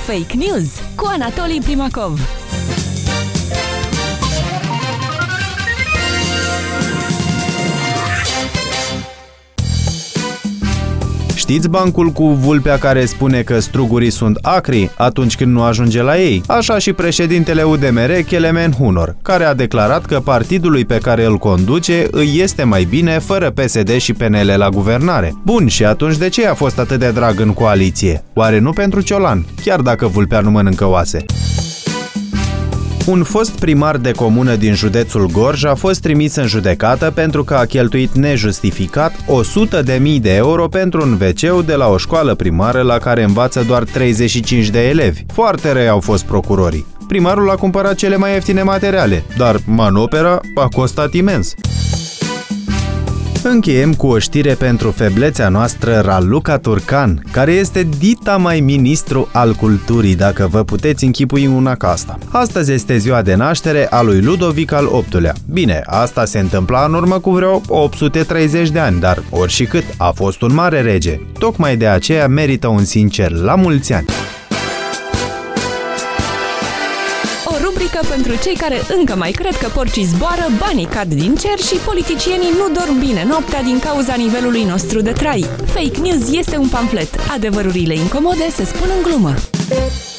Fake News cu Anatolii Primakov. Știți bancul cu vulpea care spune că strugurii sunt acri atunci când nu ajunge la ei? Așa și președintele UDMR, Kelemen Hunor, care a declarat că partidului pe care îl conduce îi este mai bine fără PSD și PNL la guvernare. Bun, și atunci de ce a fost atât de drag în coaliție? Oare nu pentru Ciolan, chiar dacă vulpea nu mănâncă oase? Un fost primar de comună din județul Gorj a fost trimis în judecată pentru că a cheltuit nejustificat 100.000 de euro pentru un WC de la o școală primară la care învață doar 35 de elevi. Foarte răi au fost procurorii. Primarul a cumpărat cele mai ieftine materiale, dar manopera a costat imens. Încheiem cu o știre pentru feblețea noastră Raluca Turcan, care este dita mai ministru al culturii, dacă vă puteți închipui una ca asta. Astăzi este ziua de naștere a lui Ludovic al VIII-lea. Bine, asta se întâmpla în urmă cu vreo 830 de ani, dar oricât a fost un mare rege. Tocmai de aceea merită un sincer la mulți ani. Rubrică pentru cei care încă mai cred că porcii zboară, banii cad din cer și politicienii nu dorm bine noaptea din cauza nivelului nostru de trai. Fake News este un pamflet. Adevărurile incomode se spun în glumă.